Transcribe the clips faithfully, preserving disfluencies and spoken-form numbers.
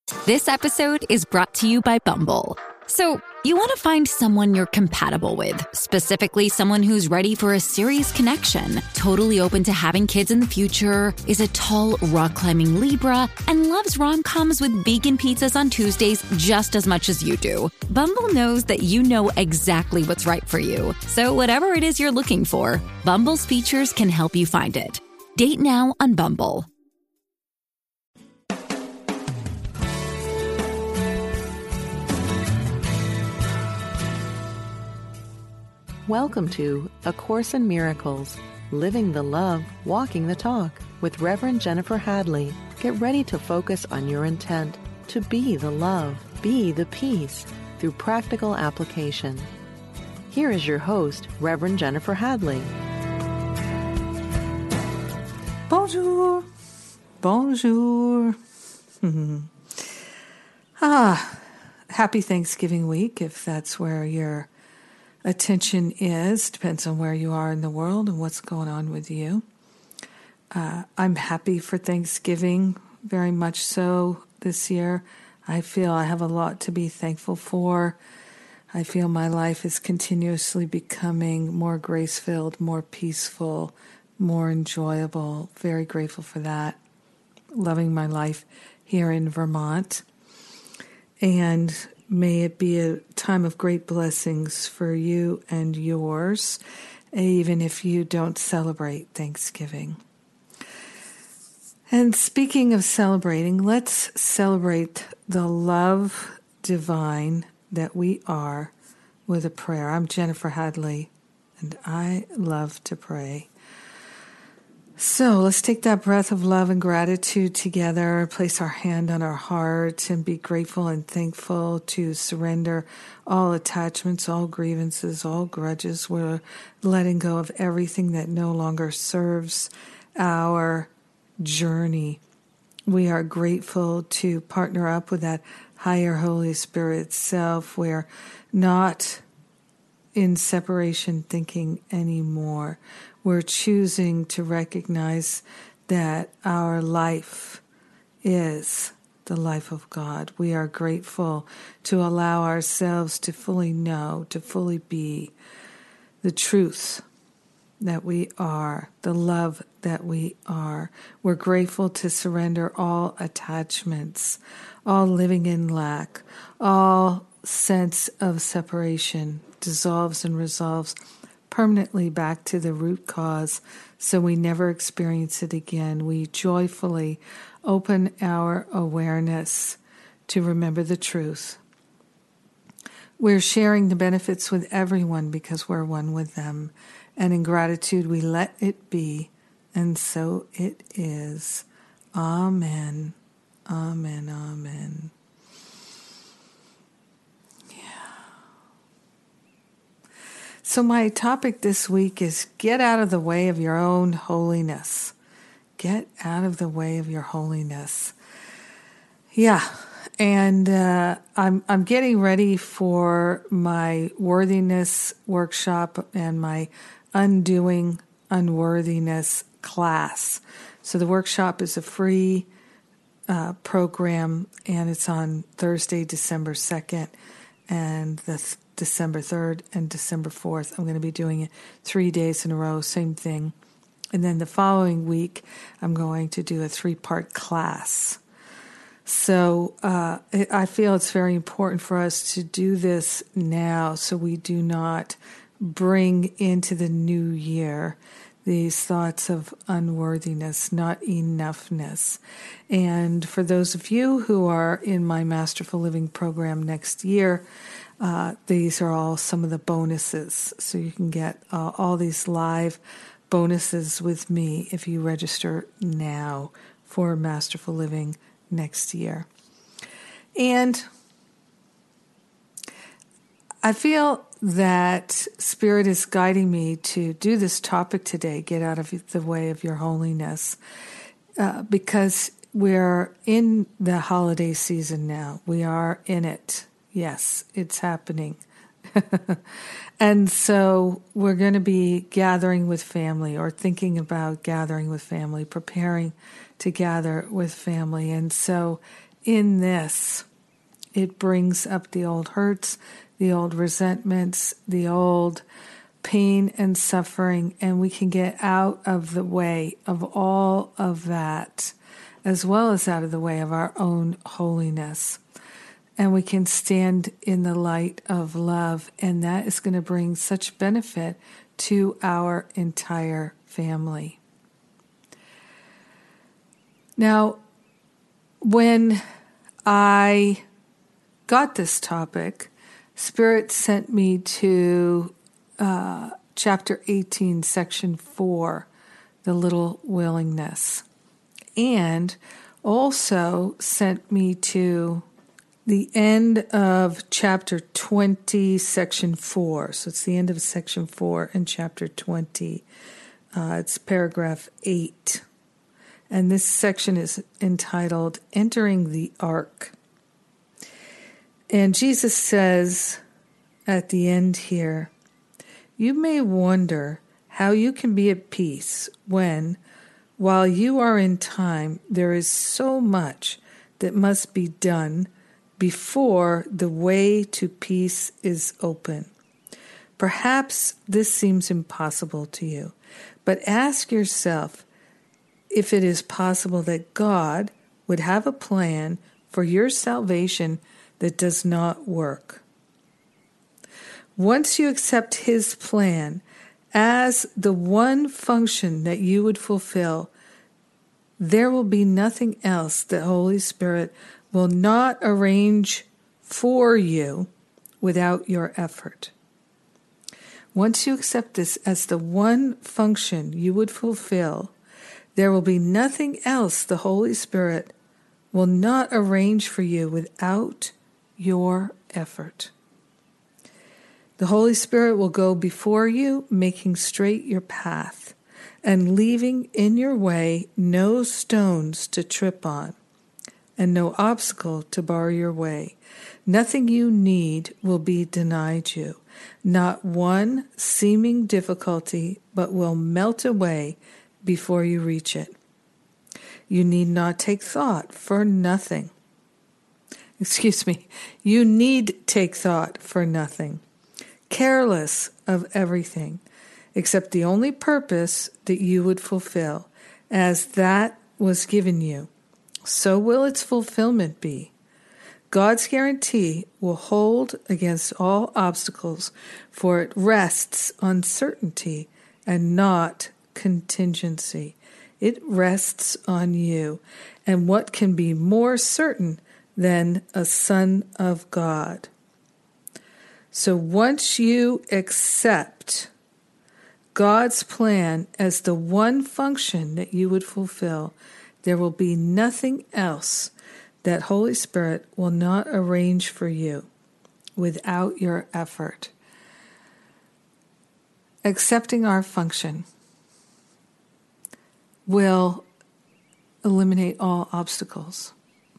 This episode is brought to you by Bumble. So, you want to find someone you're compatible with, specifically someone who's ready for a serious connection, totally open to having kids in the future, is a tall, rock-climbing Libra, and loves rom-coms with vegan pizzas on Tuesdays just as much as you do. Bumble knows that you know exactly what's right for you. So whatever it is you're looking for, Bumble's features can help you find it. Date now on Bumble. Welcome to A Course in Miracles, Living the Love, Walking the Talk with Reverend Jennifer Hadley. Get ready to focus on your intent to be the love, be the peace through practical application. Here is your host, Reverend Jennifer Hadley. Bonjour. Bonjour. ah, happy Thanksgiving week, if that's where you're attention is. Depends on where you are in the world and what's going on with you. Uh, I'm happy for Thanksgiving, very much so this year. I feel I have a lot to be thankful for. I feel my life is continuously becoming more grace-filled, more peaceful, more enjoyable. Very grateful for that. Loving my life here in Vermont. And may it be a time of great blessings for you and yours, even if you don't celebrate Thanksgiving. And speaking of celebrating, let's celebrate the love divine that we are with a prayer. I'm Jennifer Hadley, and I love to pray. So let's take that breath of love and gratitude together, place our hand on our heart, and be grateful and thankful to surrender all attachments, all grievances, all grudges. We're letting go of everything that no longer serves our journey. We are grateful to partner up with that higher Holy Spirit self. We're not in separation thinking anymore. We're choosing to recognize that our life is the life of God. We are grateful to allow ourselves to fully know, to fully be the truth that we are, the love that we are. We're grateful to surrender all attachments, all living in lack, all sense of separation dissolves and resolves permanently back to the root cause, so we never experience it again. We joyfully open our awareness to remember the truth. We're sharing the benefits with everyone because we're one with them. And in gratitude, we let it be. And so it is. Amen. Amen. Amen. So my topic this week is get out of the way of your own holiness. Get out of the way of your holiness. Yeah, and uh, I'm I'm getting ready for my worthiness workshop and my undoing unworthiness class. So the workshop is a free uh, program, and it's on Thursday, December second, and the th- December third and December fourth. I'm going to be doing it three days in a row, same thing. And then the following week, I'm going to do a three-part class. So uh, I feel it's very important for us to do this now so we do not bring into the new year these thoughts of unworthiness, not enoughness. And for those of you who are in my Masterful Living program next year, Uh, these are all some of the bonuses. So you can get uh, all these live bonuses with me if you register now for Masterful Living next year. And I feel that Spirit is guiding me to do this topic today, get out of the way of your holiness, uh, because we're in the holiday season now. We are in it. Yes, it's happening. And so we're going to be gathering with family or thinking about gathering with family, preparing to gather with family. And so in this, it brings up the old hurts, the old resentments, the old pain and suffering, and we can get out of the way of all of that, as well as out of the way of our own holiness. And we can stand in the light of love, and that is going to bring such benefit to our entire family. Now, when I got this topic, Spirit sent me to uh, chapter eighteen, section four, the little willingness, and also sent me to the end of chapter twenty, section four. So it's the end of section four in chapter twenty. Uh, it's paragraph eight. And this section is entitled Entering the Ark. And Jesus says at the end here, you may wonder how you can be at peace when, while you are in time, there is so much that must be done before the way to peace is open. Perhaps this seems impossible to you, but ask yourself if it is possible that God would have a plan for your salvation that does not work. Once you accept His plan as the one function that you would fulfill, there will be nothing else the Holy Spirit will not arrange for you without your effort. Once you accept this as the one function you would fulfill, there will be nothing else the Holy Spirit will not arrange for you without your effort. The Holy Spirit will go before you, making straight your path, and leaving in your way no stones to trip on, and no obstacle to bar your way. Nothing you need will be denied you, not one seeming difficulty, but will melt away before you reach it. You need not take thought for nothing. Excuse me. You need take thought for nothing, careless of everything, except the only purpose that you would fulfill, as that was given you. So will its fulfillment be. God's guarantee will hold against all obstacles, for it rests on certainty and not contingency. It rests on you. And what can be more certain than a son of God? So once you accept God's plan as the one function that you would fulfill, there will be nothing else that Holy Spirit will not arrange for you without your effort. Accepting our function will eliminate all obstacles.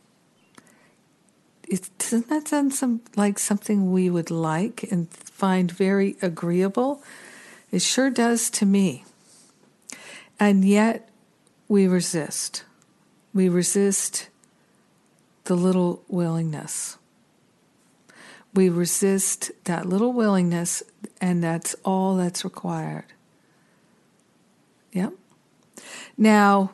It, doesn't that sound some, like something we would like and find very agreeable? It sure does to me. And yet we resist. We resist the little willingness. We resist that little willingness, and that's all that's required. Yep. Now,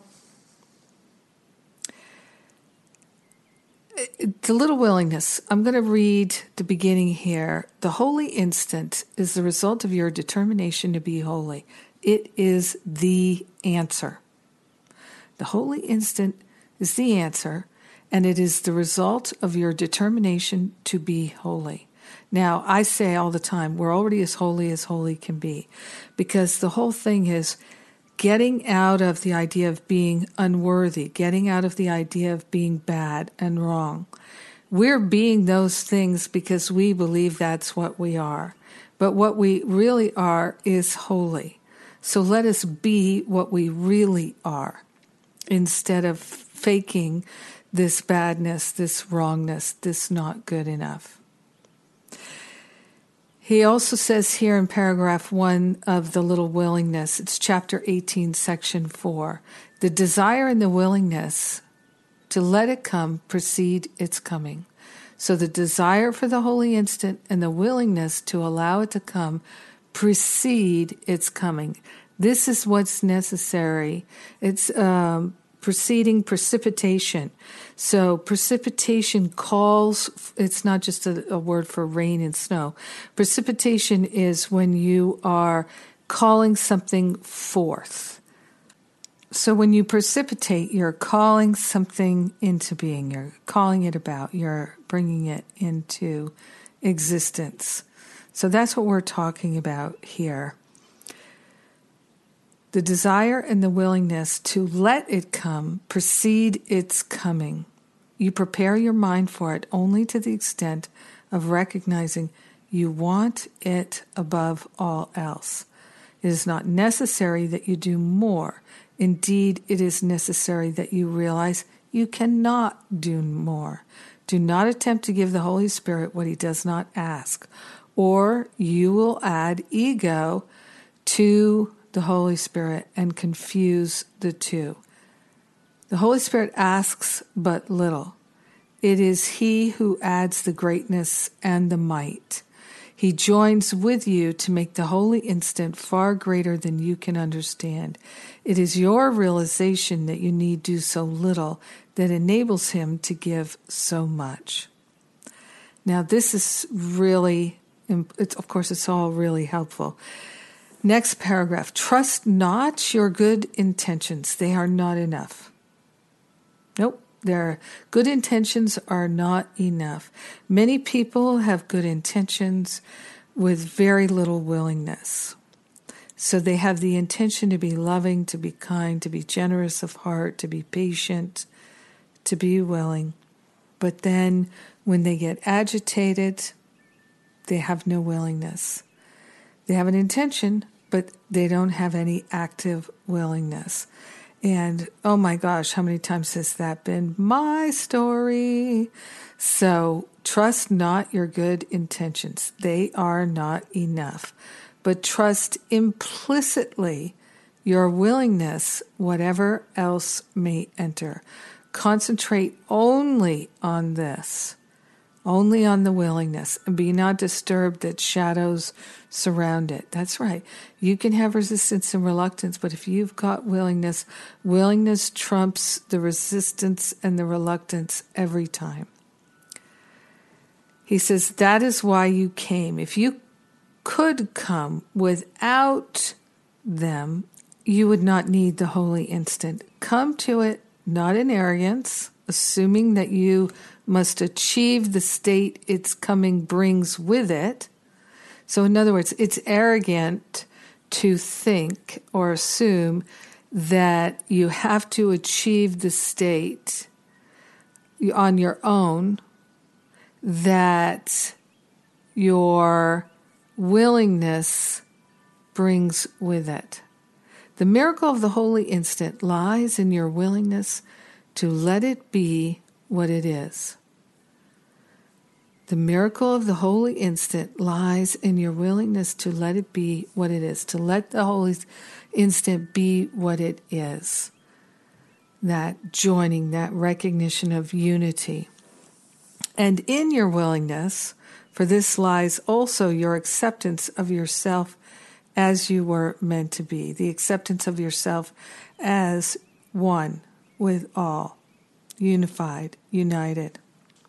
the little willingness, I'm going to read the beginning here. The holy instant is the result of your determination to be holy. It is the answer. The holy instant is the answer, and it is the result of your determination to be holy. Now, I say all the time, we're already as holy as holy can be, because the whole thing is getting out of the idea of being unworthy, getting out of the idea of being bad and wrong. We're being those things because we believe that's what we are. But what we really are is holy. So let us be what we really are instead of faking this badness, this wrongness, this not good enough. He also says here in paragraph one of the little willingness, it's chapter eighteen, section four, the desire and the willingness to let it come precede its coming. So the desire for the holy instant and the willingness to allow it to come precede its coming. This is what's necessary. It's um, preceding precipitation. So precipitation calls, it's not just a, a word for rain and snow. Precipitation is when you are calling something forth. So when you precipitate, you're calling something into being. You're calling it about. You're bringing it into existence. So that's what we're talking about here. The desire and the willingness to let it come precede its coming. You prepare your mind for it only to the extent of recognizing you want it above all else. It is not necessary that you do more. Indeed, it is necessary that you realize you cannot do more. Do not attempt to give the Holy Spirit what he does not ask, or you will add ego to the Holy Spirit and confuse the two. The Holy Spirit asks but little. It is he who adds the greatness and the might. He joins with you to make the holy instant far greater than you can understand. It is your realization that you need do so little that enables him to give so much. Now, this is really, it's, of course, it's all really helpful. Next paragraph. Trust not your good intentions. They are not enough. Nope. Their good intentions are not enough. Many people have good intentions with very little willingness. So they have the intention to be loving, to be kind, to be generous of heart, to be patient, to be willing. But then when they get agitated, they have no willingness. They have an intention, but they don't have any active willingness. And oh my gosh, how many times has that been my story? So trust not your good intentions. They are not enough. But trust implicitly your willingness, whatever else may enter. Concentrate only on this, only on the willingness, and be not disturbed that shadows surround it. That's right. You can have resistance and reluctance, but if you've got willingness, willingness trumps the resistance and the reluctance every time. He says, that is why you came. If you could come without them, you would not need the holy instant. Come to it, not in arrogance, assuming that you must achieve the state its coming brings with it. So in other words, it's arrogant to think or assume that you have to achieve the state on your own, that your willingness brings with it. The miracle of the holy instant lies in your willingness to let it be what it is. The miracle of the holy instant lies in your willingness to let it be what it is, to let the holy instant be what it is. That joining, that recognition of unity. And in your willingness, for this lies also your acceptance of yourself as you were meant to be, the acceptance of yourself as one with all, unified, united.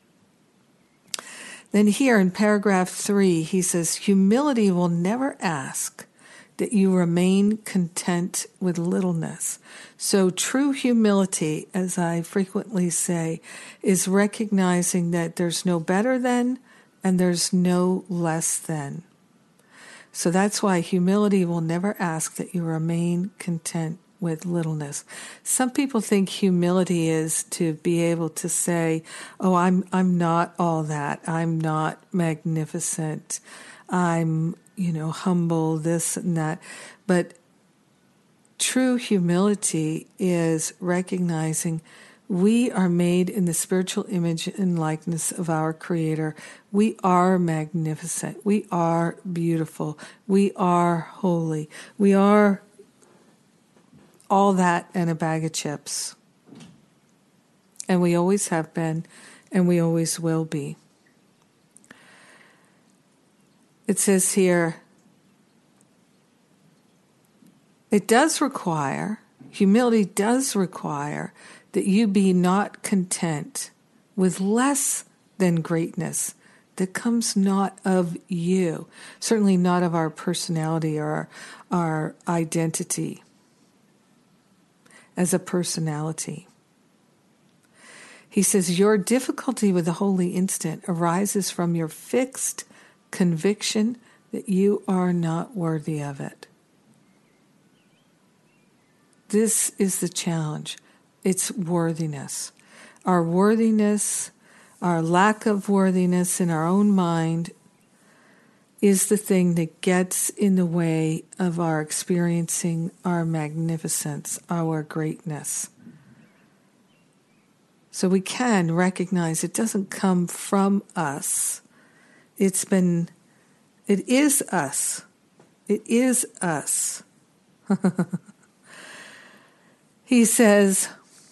Then here in paragraph three, he says, humility will never ask that you remain content with littleness. So true humility, as I frequently say, is recognizing that there's no better than and there's no less than. So that's why humility will never ask that you remain content with littleness. Some people think humility is to be able to say, oh, I'm I'm not all that. I'm not magnificent. I'm, you know, humble, this and that. But true humility is recognizing we are made in the spiritual image and likeness of our Creator. We are magnificent. We are beautiful. We are holy. We are all that and a bag of chips. and we always have been, and we always will be. It says here, it does require, humility does require that you be not content with less than greatness that comes not of you, certainly not of our personality or our, our identity as a personality. He says, your difficulty with the holy instant arises from your fixed conviction that you are not worthy of it. This is the challenge. It's worthiness. Our worthiness, our lack of worthiness in our own mind is the thing that gets in the way of our experiencing our magnificence, our greatness. So we can recognize it doesn't come from us. It's been, it is us. It is us. He says,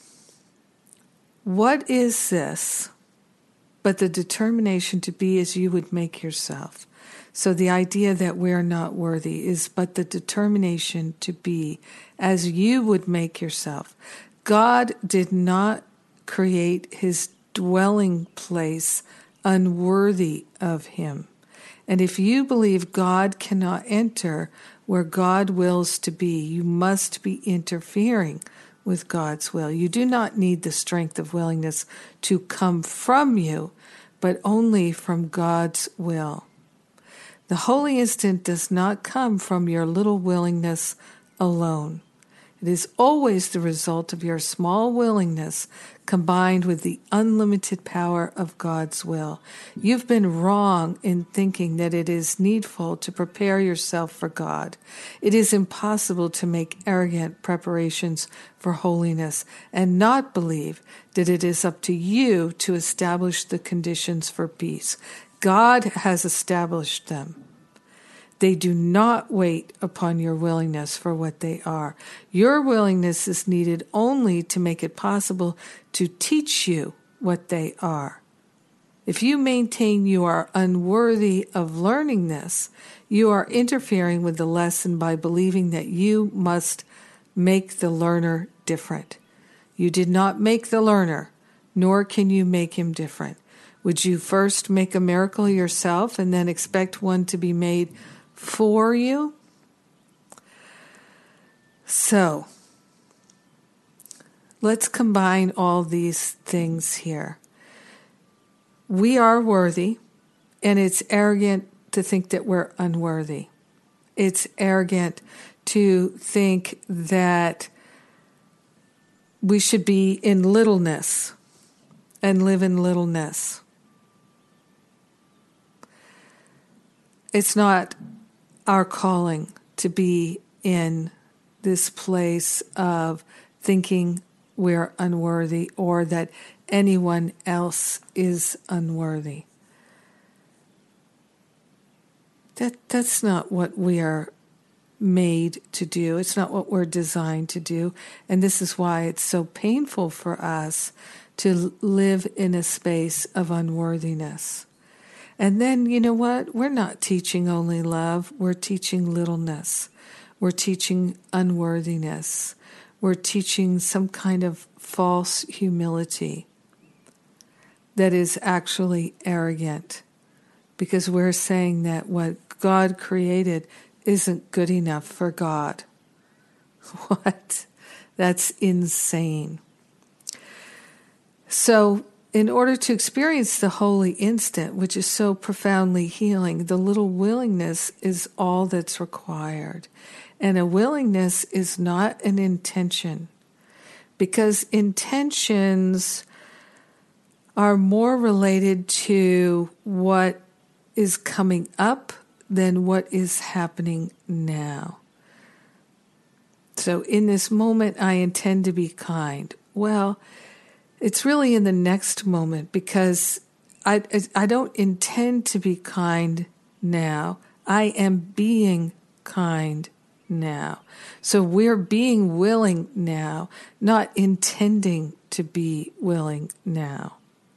what is this but the determination to be as you would make yourself? So the idea that we're not worthy is but the determination to be as you would make yourself. God did not create his dwelling place unworthy of him. And if you believe God cannot enter where God wills to be, you must be interfering with God's will. You do not need the strength of willingness to come from you, but only from God's will. The holy instant does not come from your little willingness alone. It is always the result of your small willingness combined with the unlimited power of God's will. You've been wrong in thinking that it is needful to prepare yourself for God. It is impossible to make arrogant preparations for holiness and not believe that it is up to you to establish the conditions for peace. God has established them. They do not wait upon your willingness for what they are. Your willingness is needed only to make it possible to teach you what they are. If you maintain you are unworthy of learning this, you are interfering with the lesson by believing that you must make the learner different. You did not make the learner, nor can you make him different. Would you first make a miracle yourself and then expect one to be made for you? So, let's combine all these things here. We are worthy, and it's arrogant to think that we're unworthy. It's arrogant to think that we should be in littleness and live in littleness. It's not our calling to be in this place of thinking we're unworthy or that anyone else is unworthy. That that's not what we are made to do. It's not what we're designed to do. And this is why it's so painful for us to live in a space of unworthiness. And then, you know what? We're not teaching only love. We're teaching littleness. We're teaching unworthiness. We're teaching some kind of false humility that is actually arrogant, because we're saying that what God created isn't good enough for God. What? That's insane. So, in order to experience the holy instant, which is so profoundly healing, the little willingness is all that's required. And a willingness is not an intention, because intentions are more related to what is coming up than what is happening now. So in this moment, I intend to be kind. Well, it's really in the next moment, because I, I don't intend to be kind now. I am being kind now. So we're being willing now, not intending to be willing now.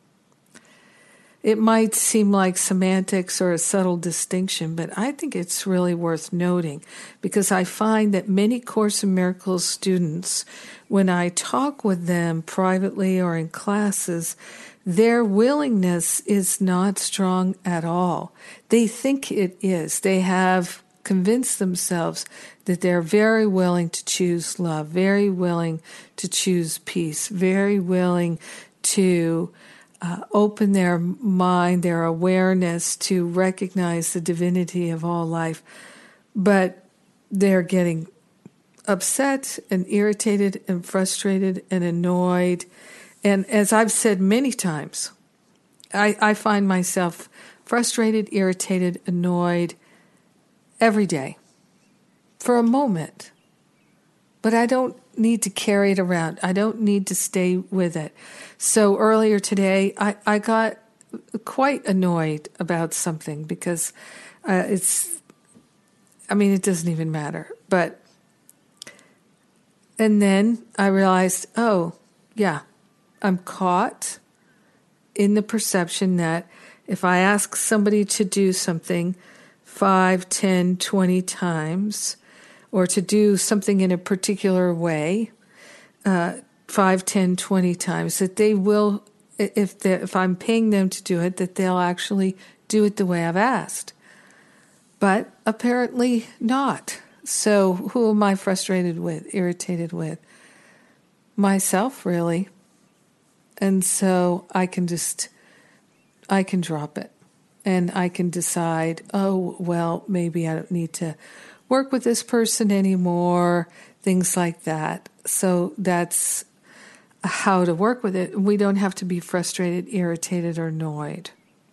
It might seem like semantics or a subtle distinction, but I think it's really worth noting because I find that many Course in Miracles students, when I talk with them privately or in classes, their willingness is not strong at all. They think it is. They have convinced themselves that they're very willing to choose love, very willing to choose peace, very willing to Uh, open their mind, their awareness to recognize the divinity of all life. But they're getting upset and irritated and frustrated and annoyed. And as I've said many times, I, I find myself frustrated, irritated, annoyed every day for a moment. But I don't need to carry it around. I don't need to stay with it. So earlier today, I, I got quite annoyed about something because uh, it's, I mean, it doesn't even matter. But, and then I realized, oh, yeah, I'm caught in the perception that if I ask somebody to do something five, ten, twenty times, or to do something in a particular way, uh, five, ten, twenty times, that they will, if if I'm paying them to do it, that they'll actually do it the way I've asked. But apparently not. So who am I frustrated with, irritated with? Myself, really. And so I can just, I can drop it. And I can decide, oh, well, maybe I don't need to work with this person anymore, things like that. So that's how to work with it. We don't have to be frustrated, irritated, or annoyed.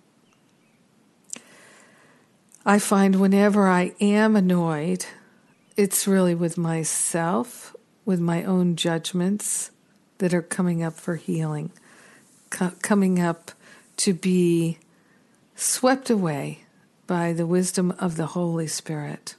I find whenever I am annoyed, it's really with myself, with my own judgments that are coming up for healing, co- coming up to be swept away by the wisdom of the Holy Spirit.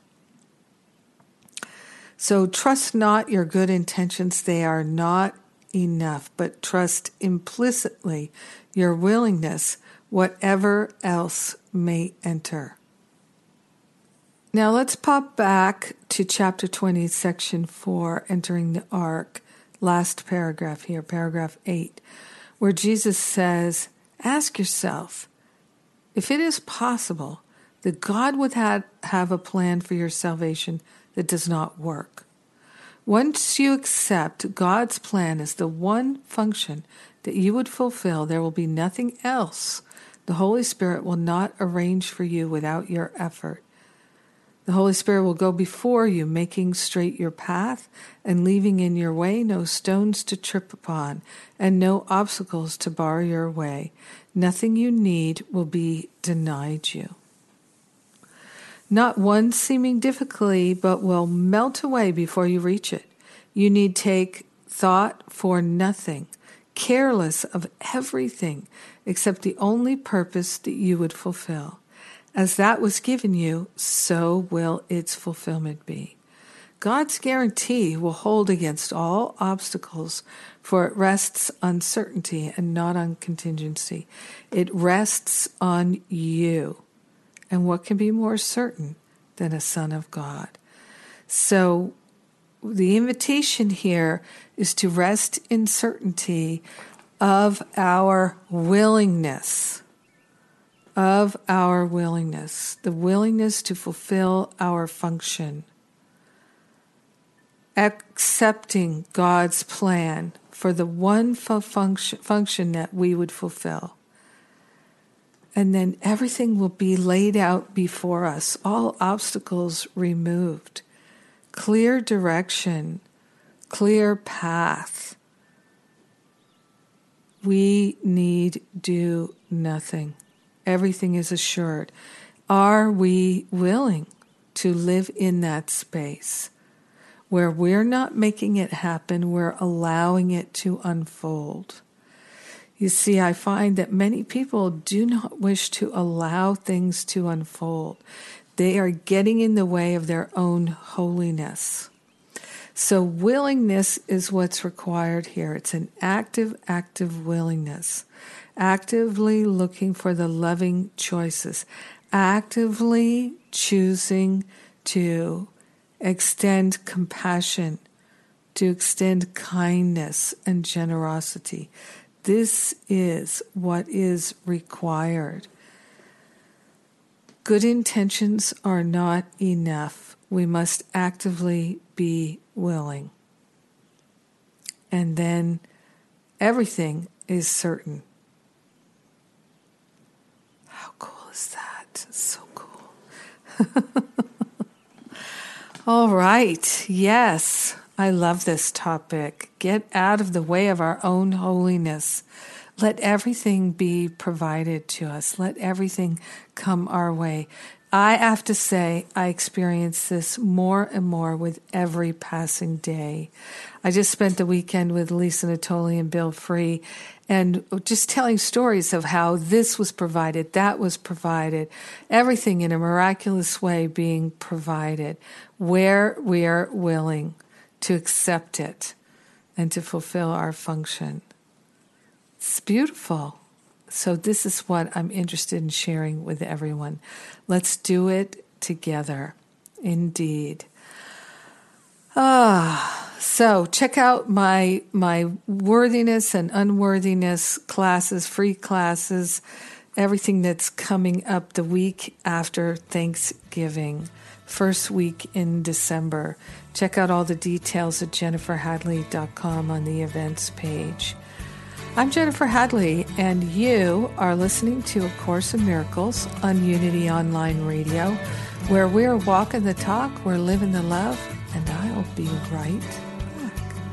So trust not your good intentions, they are not enough, but trust implicitly your willingness, whatever else may enter. Now let's pop back to chapter twenty, section four, entering the ark, last paragraph here, paragraph eight, where Jesus says, ask yourself, if it is possible that God would have, have a plan for your salvation that does not work. Once you accept God's plan as the one function that you would fulfill, there will be nothing else the Holy Spirit will not arrange for you without your effort. The Holy Spirit will go before you, making straight your path and leaving in your way no stones to trip upon and no obstacles to bar your way. Nothing you need will be denied you. Not one seeming difficulty, but will melt away before you reach it. You need take thought for nothing, careless of everything except the only purpose that you would fulfill. As that was given you, so will its fulfillment be. God's guarantee will hold against all obstacles, for it rests on certainty and not on contingency. It rests on you. And what can be more certain than a son of God? So the invitation here is to rest in certainty of our willingness, of our willingness, the willingness to fulfill our function, accepting God's plan for the one function, function that we would fulfill. And then everything will be laid out before us, all obstacles removed, clear direction, clear path. We need do nothing. Everything is assured. Are we willing to live in that space where we're not making it happen, we're allowing it to unfold? You see, I find that many people do not wish to allow things to unfold. They are getting in the way of their own holiness. So willingness is what's required here. It's an active, active willingness. Actively looking for the loving choices. Actively choosing to extend compassion, to extend kindness and generosity. This is what is required. Good intentions are not enough. We must actively be willing. And then everything is certain. How cool is that? So cool. All right. Yes, I love this topic. Get out of the way of our own holiness. Let everything be provided to us. Let everything come our way. I have to say, I experience this more and more with every passing day. I just spent the weekend with Lisa Natoli and Bill Free, and just telling stories of how this was provided, that was provided, everything in a miraculous way being provided, where we are willing to accept it and to fulfill our function. It's beautiful. So this is what I'm interested in sharing with everyone. Let's do it together. Indeed. Ah, so check out my my worthiness and unworthiness classes, free classes, everything that's coming up the week after Thanksgiving, first week in December. Check out all the details at jennifer hadley dot com on the events page. I'm Jennifer Hadley, and you are listening to A Course in Miracles on Unity Online Radio, where we're walking the talk, we're living the love, and I'll be right back.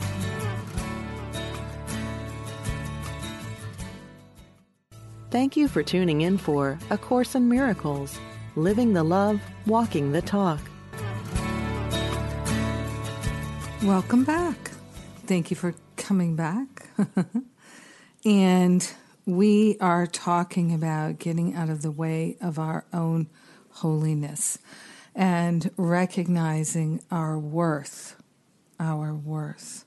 Thank you for tuning in for A Course in Miracles, living the love, walking the talk. Welcome back. Thank you for coming back. And we are talking about getting out of the way of our own holiness and recognizing our worth, our worth.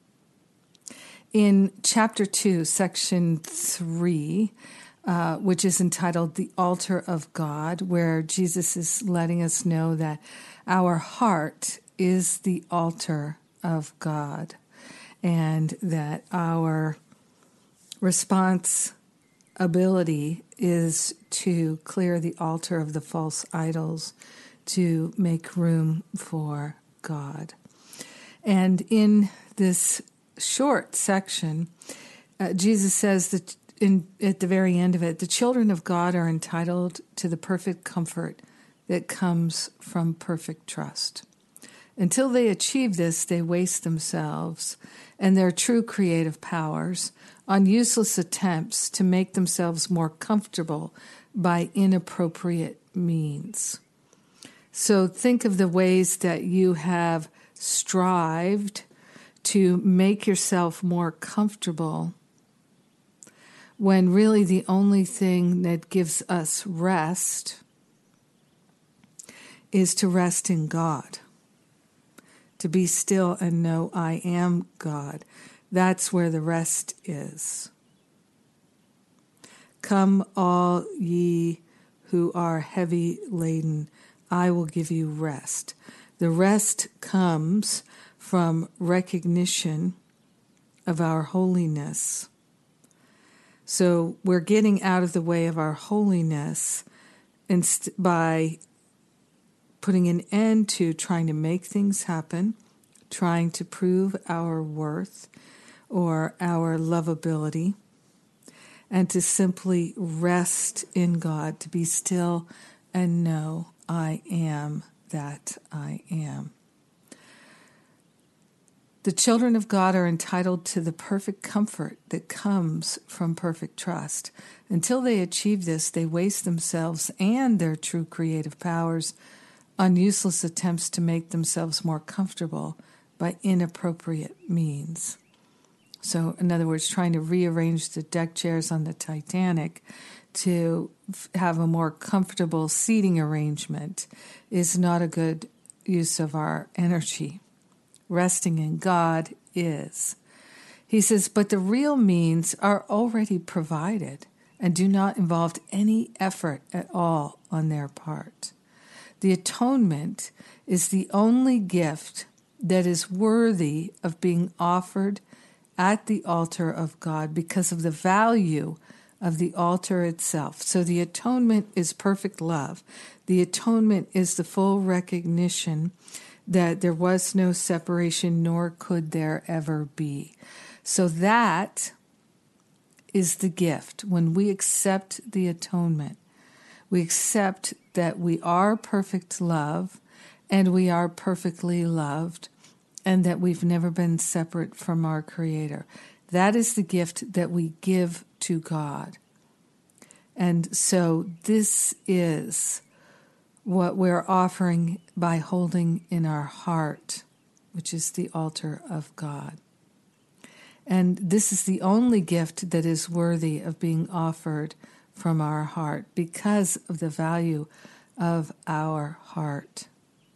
In chapter two, section three, uh, which is entitled The Altar of God, where Jesus is letting us know that our heart is the altar of God and that our responsibility is to clear the altar of the false idols to make room for God. And in this short section, uh, Jesus says that in, at the very end of it, the children of God are entitled to the perfect comfort that comes from perfect trust. Until they achieve this, they waste themselves and their true creative powers on useless attempts to make themselves more comfortable by inappropriate means. So think of the ways that you have strived to make yourself more comfortable when really the only thing that gives us rest is to rest in God. To be still and know I am God. That's where the rest is. Come all ye who are heavy laden, I will give you rest. The rest comes from recognition of our holiness. So we're getting out of the way of our holiness inst- by putting an end to trying to make things happen, trying to prove our worth or our lovability, and to simply rest in God, to be still and know I am that I am. The children of God are entitled to the perfect comfort that comes from perfect trust. Until they achieve this, they waste themselves and their true creative powers on useless attempts to make themselves more comfortable by inappropriate means. So, in other words, trying to rearrange the deck chairs on the Titanic to f- have a more comfortable seating arrangement is not a good use of our energy. Resting in God is. He says, but the real means are already provided and do not involve any effort at all on their part. The atonement is the only gift that is worthy of being offered at the altar of God because of the value of the altar itself. So the atonement is perfect love. The atonement is the full recognition that there was no separation, nor could there ever be. So that is the gift. When we accept the atonement, we accept that we are perfect love and we are perfectly loved and that we've never been separate from our Creator. That is the gift that we give to God. And so this is what we're offering by holding in our heart, which is the altar of God. And this is the only gift that is worthy of being offered from our heart because of the value of our heart.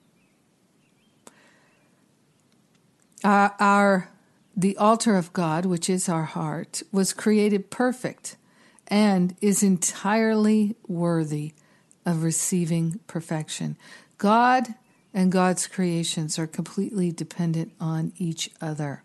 Our, our the altar of God, which is our heart, was created perfect and is entirely worthy of receiving perfection. God and God's creations are completely dependent on each other.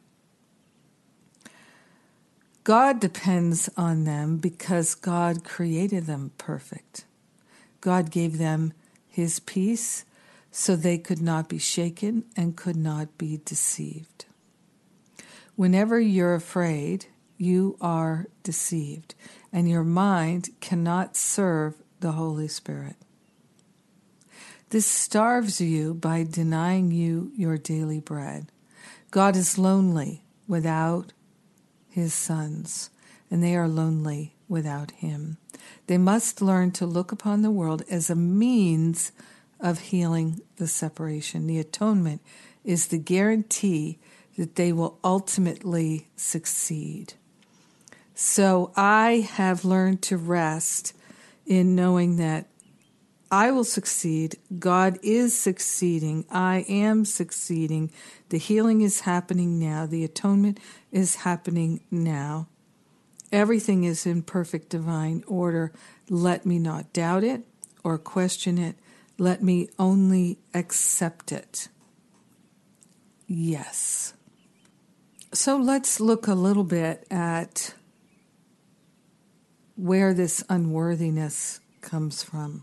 God depends on them because God created them perfect. God gave them His peace so they could not be shaken and could not be deceived. Whenever you're afraid, you are deceived, and your mind cannot serve the Holy Spirit. This starves you by denying you your daily bread. God is lonely without His sons, and they are lonely without Him. They must learn to look upon the world as a means of healing the separation. The atonement is the guarantee that they will ultimately succeed. So I have learned to rest in knowing that I will succeed. God is succeeding. I am succeeding. The healing is happening now. The atonement is happening now. Everything is in perfect divine order. Let me not doubt it or question it. Let me only accept it. Yes. So let's look a little bit at where this unworthiness comes from.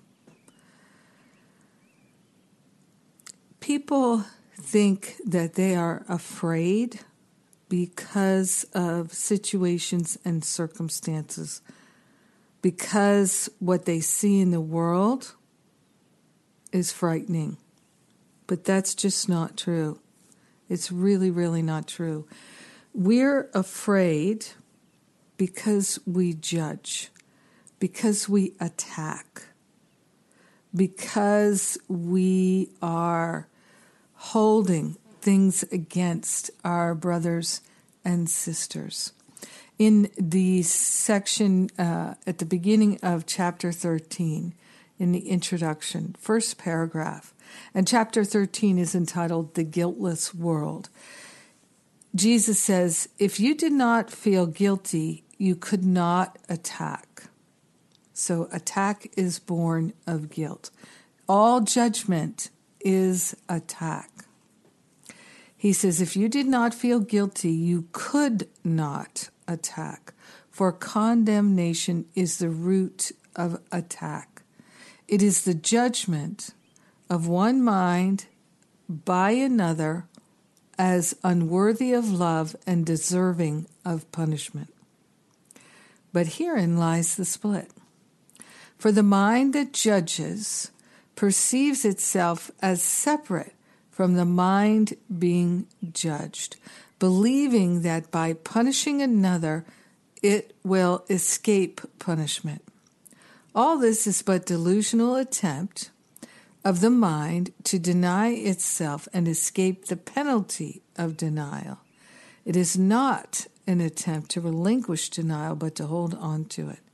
People think that they are afraid because of situations and circumstances, because what they see in the world is frightening. But that's just not true. It's really, really not true. We're afraid because we judge, because we attack, because we are holding things against our brothers and sisters. In the section uh, at the beginning of chapter thirteen, in the introduction, first paragraph, and chapter thirteen is entitled The Guiltless World. Jesus says, if you did not feel guilty, you could not attack. So attack is born of guilt. All judgment is attack. He says, if you did not feel guilty, you could not attack, for condemnation is the root of attack. It is the judgment of one mind by another as unworthy of love and deserving of punishment. But herein lies the split. For the mind that judges perceives itself as separate from the mind being judged, believing that by punishing another, it will escape punishment. All this is but delusional attempt of the mind to deny itself and escape the penalty of denial. It is not an attempt to relinquish denial, but to hold on to it.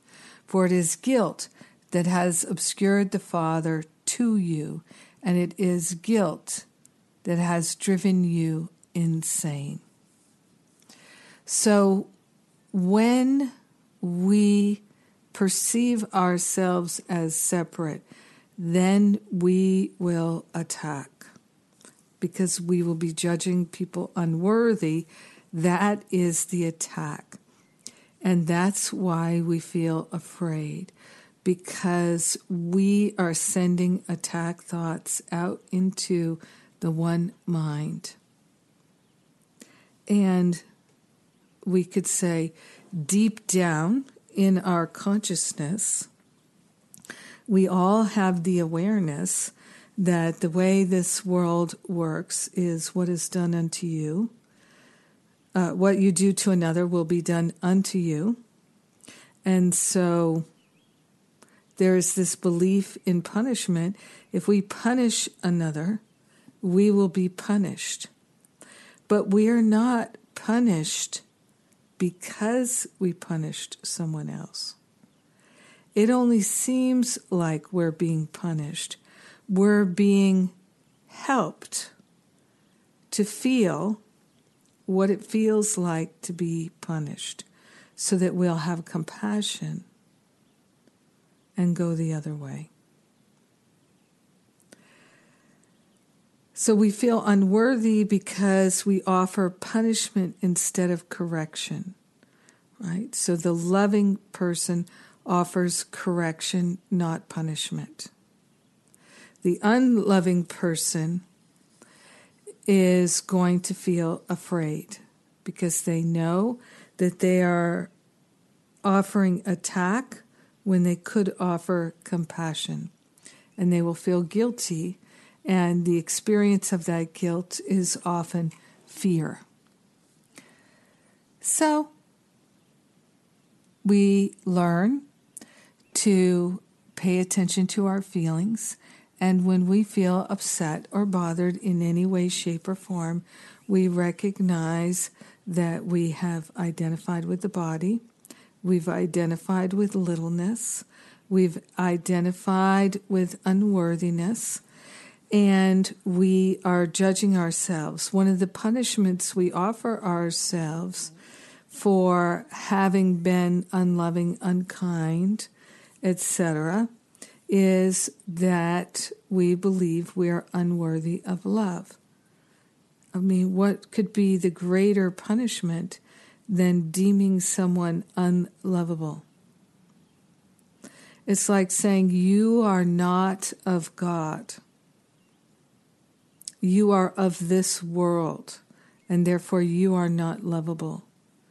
For it is guilt that has obscured the Father to you, and it is guilt that has driven you insane. So when we perceive ourselves as separate, then we will attack, because we will be judging people unworthy. That is the attack. And that's why we feel afraid, because we are sending attack thoughts out into the one mind. And we could say, deep down in our consciousness, we all have the awareness that the way this world works is what is done unto you. Uh, what you do to another will be done unto you. And so there's this belief in punishment. If we punish another, we will be punished. But we are not punished because we punished someone else. It only seems like we're being punished. We're being helped to feel what it feels like to be punished, so that we'll have compassion and go the other way. So we feel unworthy because we offer punishment instead of correction, right? So the loving person offers correction, not punishment. The unloving person is going to feel afraid because they know that they are offering attack when they could offer compassion. And they will feel guilty, and the experience of that guilt is often fear. So we learn to pay attention to our feelings. And when we feel upset or bothered in any way, shape, or form, we recognize that we have identified with the body, we've identified with littleness, we've identified with unworthiness, and we are judging ourselves. One of the punishments we offer ourselves for having been unloving, unkind, et cetera, is that we believe we are unworthy of love. I mean, what could be the greater punishment than deeming someone unlovable? It's like saying, you are not of God. You are of this world, and therefore you are not lovable.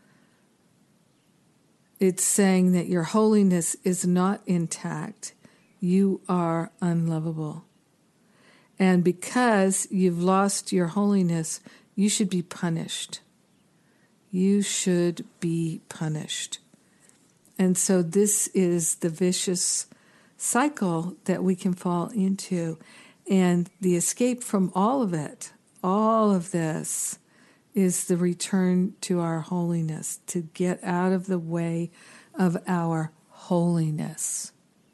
It's saying that your holiness is not intact. You are unlovable. And because you've lost your holiness, you should be punished. You should be punished. And so this is the vicious cycle that we can fall into. And the escape from all of it, all of this, is the return to our holiness, to get out of the way of our holiness.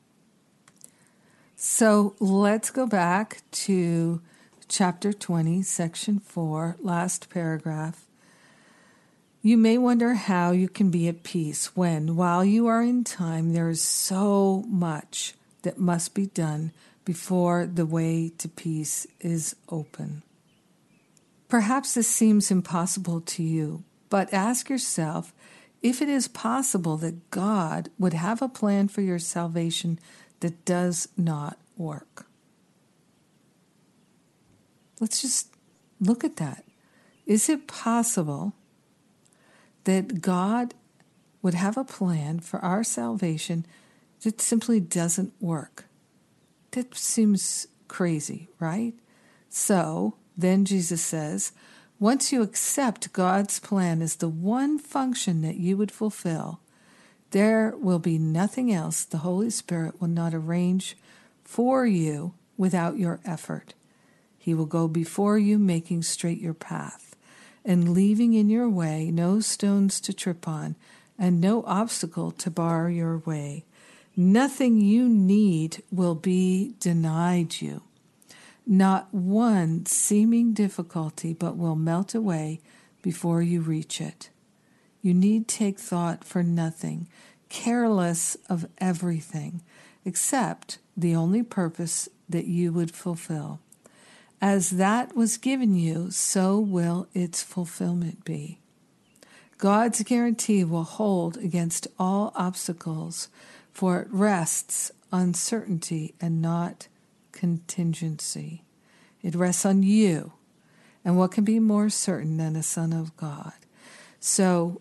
So let's go back to chapter twenty, section four, last paragraph. You may wonder how you can be at peace when, while you are in time, there is so much that must be done before the way to peace is open. Perhaps this seems impossible to you, but ask yourself if it is possible that God would have a plan for your salvation that does not work. Let's just look at that. Is it possible that God would have a plan for our salvation that simply doesn't work? That seems crazy, right? So then Jesus says, once you accept God's plan as the one function that you would fulfill, there will be nothing else the Holy Spirit will not arrange for you without your effort. He will go before you, making straight your path, and leaving in your way no stones to trip on, and no obstacle to bar your way. Nothing you need will be denied you. Not one seeming difficulty but will melt away before you reach it. You need take thought for nothing, careless of everything, except the only purpose that you would fulfill. As that was given you, so will its fulfillment be. God's guarantee will hold against all obstacles, for it rests on certainty and not contingency. It rests on you. And what can be more certain than a son of God? So,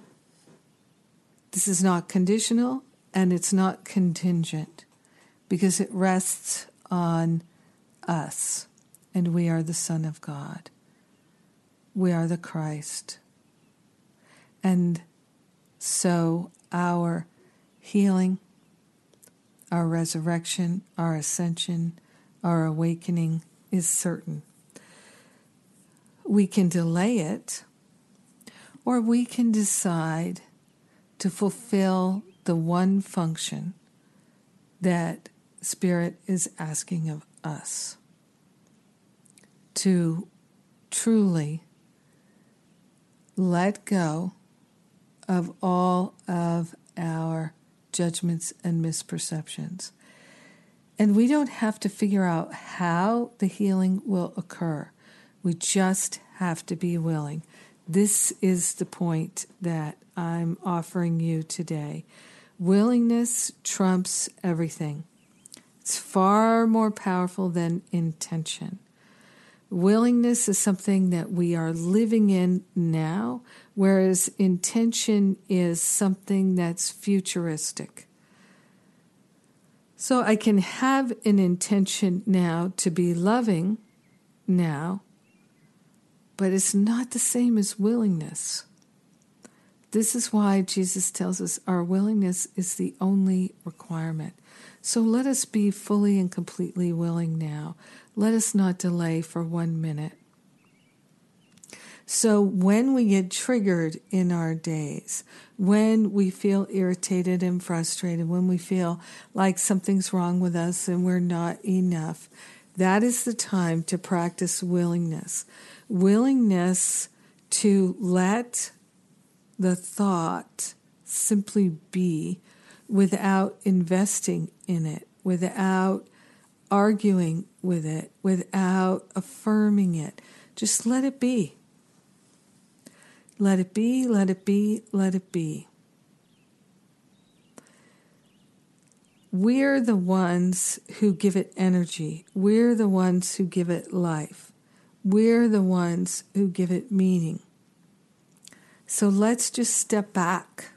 this is not conditional and it's not contingent because it rests on us. And we are the Son of God. We are the Christ. And so our healing, our resurrection, our ascension, our awakening is certain. We can delay it, or we can decide to fulfill the one function that Spirit is asking of us. To truly let go of all of our judgments and misperceptions. And we don't have to figure out how the healing will occur. We just have to be willing. This is the point that I'm offering you today. Willingness trumps everything. It's far more powerful than intention. Willingness is something that we are living in now, whereas intention is something that's futuristic. So I can have an intention now to be loving now, but it's not the same as willingness. This is why Jesus tells us our willingness is the only requirement. So let us be fully and completely willing now. Let us not delay for one minute. So when we get triggered in our days, when we feel irritated and frustrated, when we feel like something's wrong with us and we're not enough, that is the time to practice willingness. Willingness to let the thought simply be without investing in it, without arguing with it, without affirming it. Just let it be. Let it be, let it be, let it be. We're the ones who give it energy. We're the ones who give it life. We're the ones who give it meaning. So let's just step back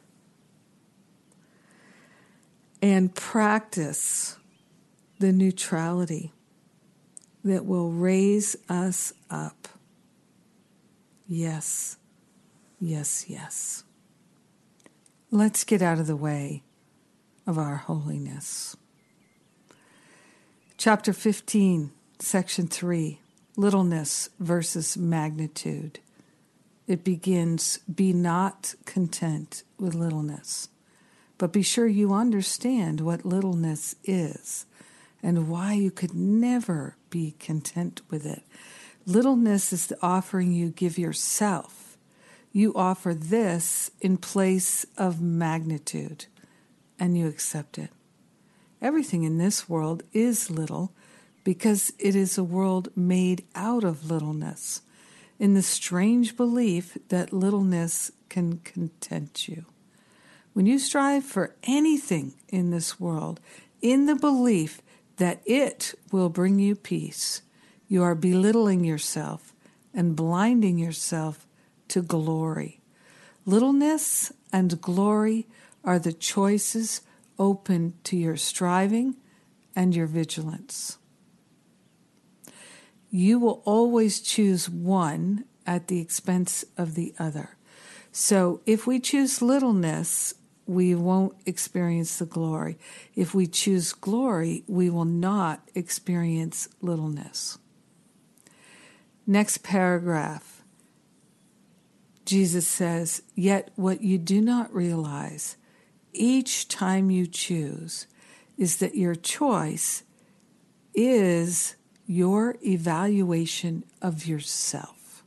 and practice the neutrality that will raise us up. Yes, yes, yes. Let's get out of the way of our holiness. Chapter fifteen, Section three, Littleness versus Magnitude. It begins, be not content with littleness, but be sure you understand what littleness is and why you could never be content with it. Littleness is the offering you give yourself. You offer this in place of magnitude, and you accept it. Everything in this world is little because it is a world made out of littleness, in the strange belief that littleness can content you. When you strive for anything in this world, in the belief that it will bring you peace, you are belittling yourself and blinding yourself to glory. Littleness and glory are the choices open to your striving and your vigilance. You will always choose one at the expense of the other. So if we choose littleness, we won't experience the glory. If we choose glory, we will not experience littleness. Next paragraph, Jesus says, yet what you do not realize each time you choose is that your choice is your evaluation of yourself.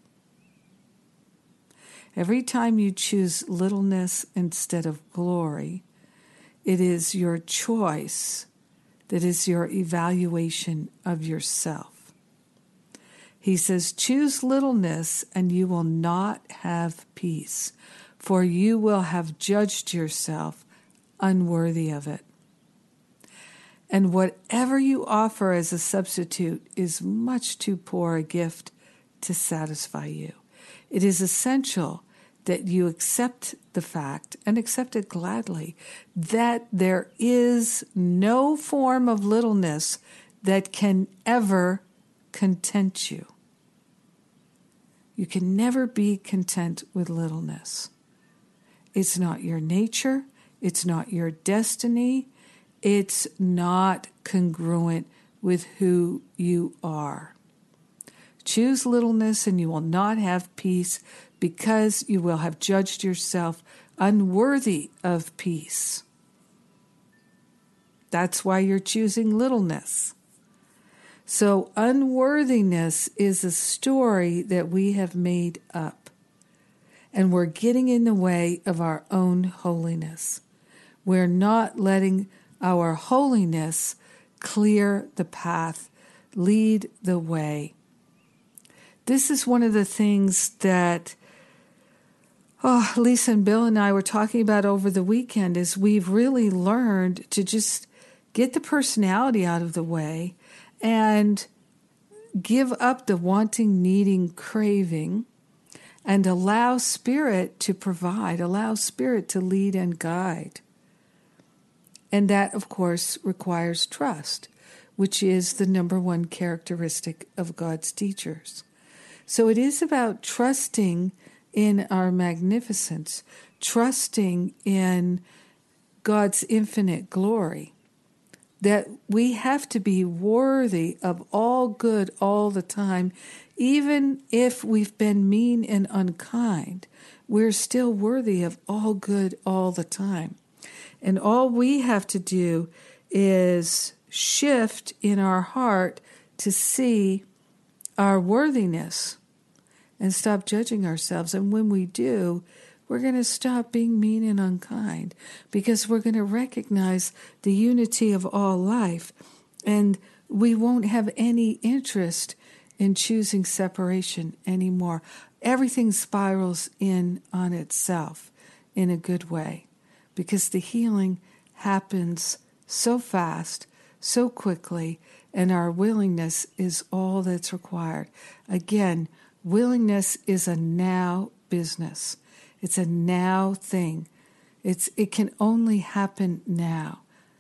Every time you choose littleness instead of glory, it is your choice that is your evaluation of yourself. He says, choose littleness and you will not have peace, for you will have judged yourself unworthy of it. And whatever you offer as a substitute is much too poor a gift to satisfy you. It is essential that you accept the fact, and accept it gladly, that there is no form of littleness that can ever content you. You can never be content with littleness. It's not your nature. It's not your destiny. It's not congruent with who you are. Choose littleness and you will not have peace, because you will have judged yourself unworthy of peace. That's why you're choosing littleness. So unworthiness is a story that we have made up, and we're getting in the way of our own holiness. We're not letting our holiness clear the path, lead the way. This is one of the things that oh, Lisa and Bill and I were talking about over the weekend, is we've really learned to just get the personality out of the way and give up the wanting, needing, craving, and allow Spirit to provide, allow Spirit to lead and guide. And that, of course, requires trust, which is the number one characteristic of God's teachers. So it is about trusting in our magnificence, trusting in God's infinite glory, that we have to be worthy of all good all the time. Even if we've been mean and unkind, we're still worthy of all good all the time. And all we have to do is shift in our heart to see our worthiness and stop judging ourselves. And when we do, we're going to stop being mean and unkind, because we're going to recognize the unity of all life, and we won't have any interest in choosing separation anymore. Everything spirals in on itself in a good way, because the healing happens so fast, so quickly, and our willingness is all that's required. Again, willingness is a now business. It's a now thing. It's it can only happen now.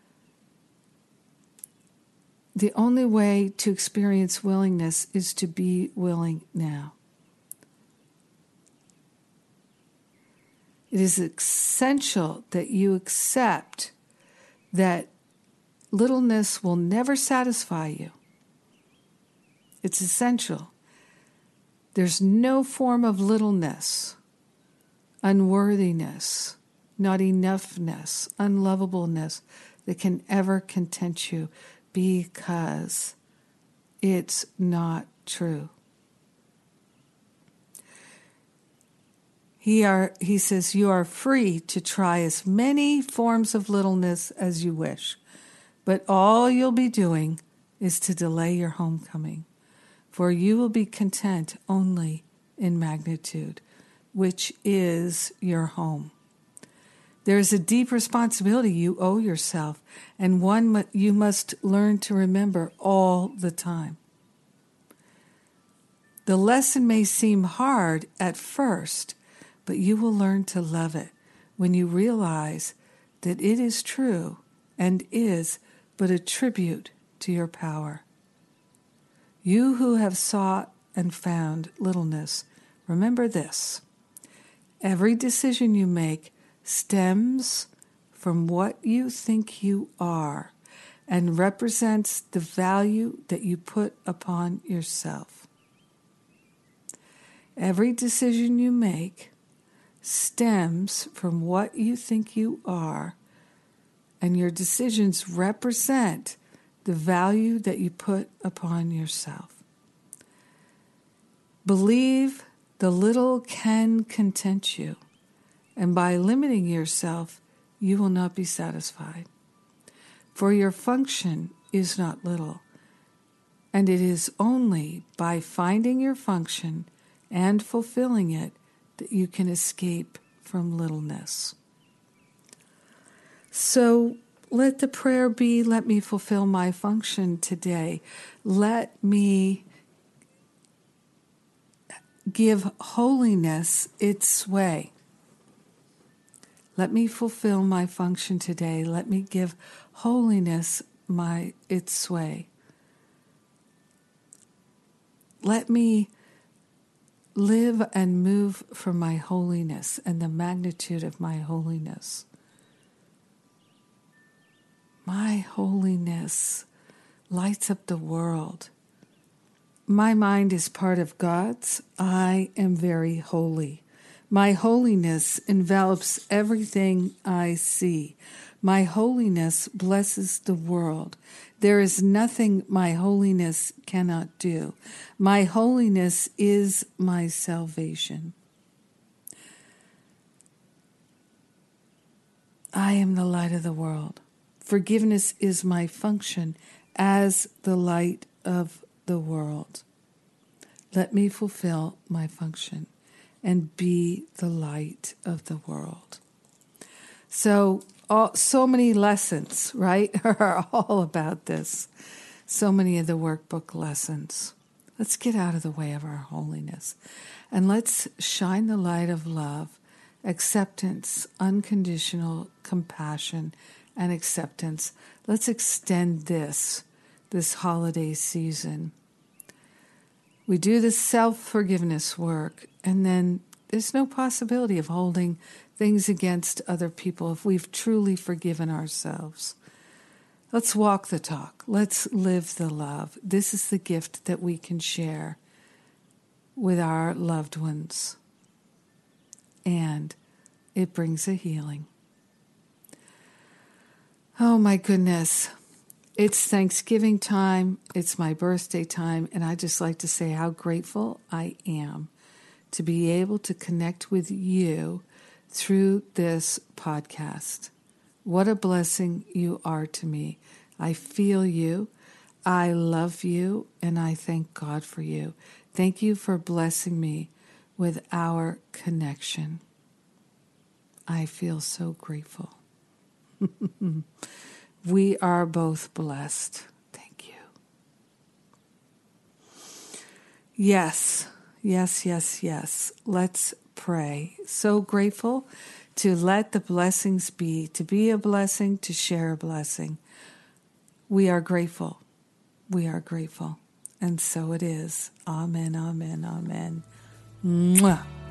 The only way to experience willingness is to be willing now. It is essential that you accept that littleness will never satisfy you. It's essential. There's no form of littleness, unworthiness, not enoughness, unlovableness that can ever content you, because it's not true. He, are, he says, you are free to try as many forms of littleness as you wish, but all you'll be doing is to delay your homecoming, for you will be content only in magnitude, which is your home. There is a deep responsibility you owe yourself, and one you must learn to remember all the time. The lesson may seem hard at first, but you will learn to love it when you realize that it is true and is but a tribute to your power. You who have sought and found littleness, remember this: every decision you make stems from what you think you are and represents the value that you put upon yourself. Every decision you make stems from what you think you are and your decisions represent the value that you put upon yourself. Believe the little can content you, and by limiting yourself, you will not be satisfied. For your function is not little, and it is only by finding your function and fulfilling it that you can escape from littleness. So let the prayer be, let me fulfill my function today. Let me give holiness its way. Let me fulfill my function today. Let me give holiness my its sway. Let me live and move for my holiness and the magnitude of my holiness. My holiness lights up the world. My mind is part of God's. I am very holy. My holiness envelops everything I see. My holiness blesses the world. There is nothing my holiness cannot do. My holiness is my salvation. I am the light of the world. Forgiveness is my function as the light of the world. Let me fulfill my function and be the light of the world. So, all, so many lessons, right, are all about this. So many of the workbook lessons. Let's get out of the way of our holiness, and let's shine the light of love, acceptance, unconditional compassion, and acceptance. Let's extend this, this holiday season. We do the self-forgiveness work, and then there's no possibility of holding things against other people if we've truly forgiven ourselves. Let's walk the talk. Let's live the love. This is the gift that we can share with our loved ones, and it brings a healing. Oh my goodness. It's Thanksgiving time, it's my birthday time, and I just like to say how grateful I am to be able to connect with you through this podcast. What a blessing you are to me. I feel you, I love you, and I thank God for you. Thank you for blessing me with our connection. I feel so grateful. We are both blessed. Thank you. Yes, yes, yes, yes. Let's pray. So grateful to let the blessings be, to be a blessing, to share a blessing. We are grateful. We are grateful. And so it is. Amen, amen, amen. Mwah.